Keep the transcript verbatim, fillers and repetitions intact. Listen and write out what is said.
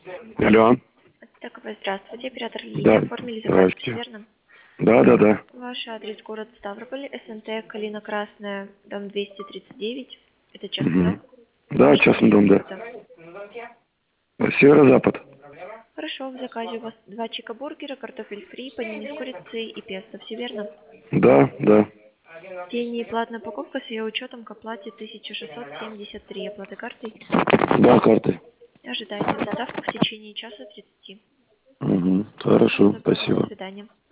Алло. Так, вы здравствуйте, оператор линии. Да, Оформили заказ, все здрасте. верно? Да, да, да. Ваш адрес город Ставрополь, СНТ, Калина Красная, дом двести тридцать девять. Это частный Угу. дом? Да, Ваш частный адрес дом, да. улица. Северо-запад. Хорошо, в заказе у вас два чикабургера, картофель фри, панини с курицей и песто, все верно? Да, да. День неплатная покупка с ее учетом к оплате тысяча шестьсот семьдесят три. Оплата картой. Да, карты. Ожидайте доставку в течение часа тридцати. Угу. Всего Хорошо, доброго, до спасибо. свидания.